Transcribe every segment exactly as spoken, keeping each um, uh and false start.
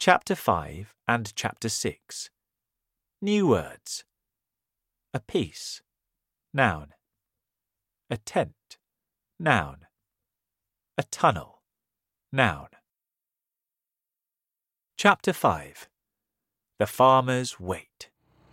Chapter five and Chapter six. New words. A piece. Noun. A tent. Noun. A tunnel. Noun. Chapter five. The Farmer's Wait.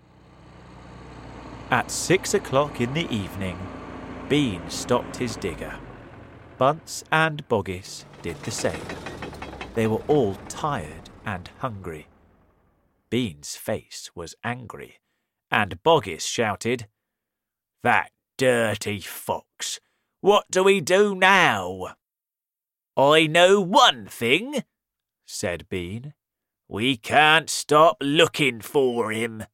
At six o'clock in the evening, Bean stopped his digger. Bunce and Boggis did the same. They were all tired and hungry. Bean's face was angry, and Boggis shouted, "That dirty fox! What do we do now?" "I know one thing," said Bean. "We can't stop looking for him."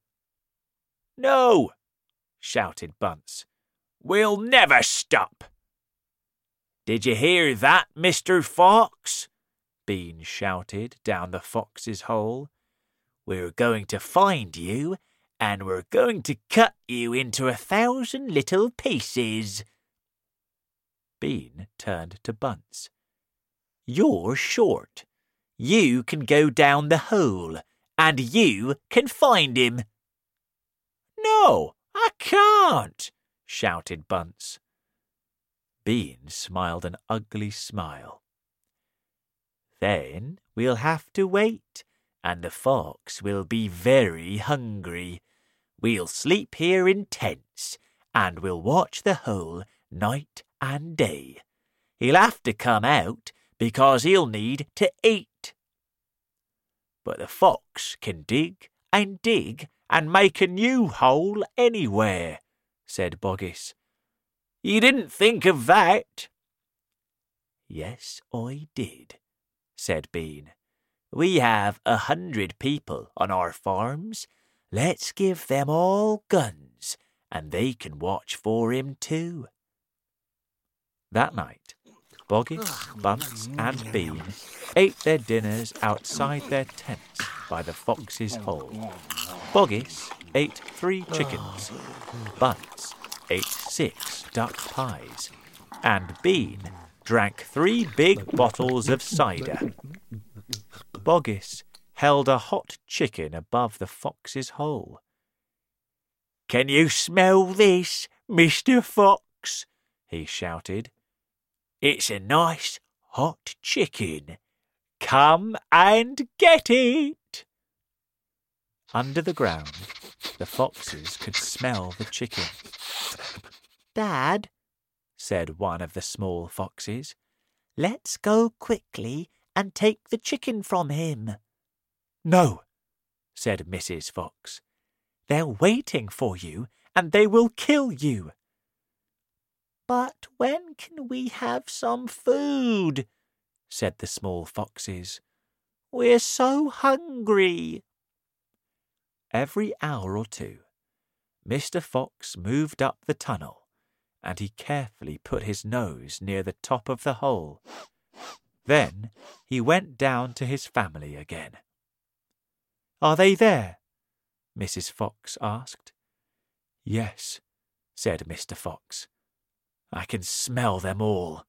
"No," shouted Bunce. "We'll never stop." "Did you hear that, Mister Fox?" Bean shouted down the fox's hole. "We're going to find you, and we're going to cut you into a thousand little pieces." Bean turned to Bunce. "You're short. You can go down the hole, and you can find him." "No, I can't," shouted Bunce. Bean smiled an ugly smile. "Then we'll have to wait, and the fox will be very hungry. We'll sleep here in tents, and we'll watch the hole night and day. He'll have to come out because he'll need to eat." "But the fox can dig and dig and make a new hole anywhere," said Boggis. "You didn't think of that." "Yes, I did," said Bean. "We have a hundred people on our farms. Let's give them all guns, and they can watch for him too." That night, Boggis, Bunce, and Bean ate their dinners outside their tents by the fox's hole. Boggis ate three chickens, Bunce ate six duck pies, and Bean drank three big bottles of cider. Boggis held a hot chicken above the fox's hole. "Can you smell this, Mister Fox?" he shouted. "It's a nice hot chicken. Come and get it." Under the ground, the foxes could smell the chicken. "Dad," said one of the small foxes, "let's go quickly and take the chicken from him." "No," said Missus Fox. "They're waiting for you, and they will kill you." "But when can we have some food?" said the small foxes. "We're so hungry." Every hour or two, Mister Fox moved up the tunnel, and he carefully put his nose near the top of the hole. Then he went down to his family again. "Are they there?" Missus Fox asked. "Yes," said Mister Fox. "I can smell them all."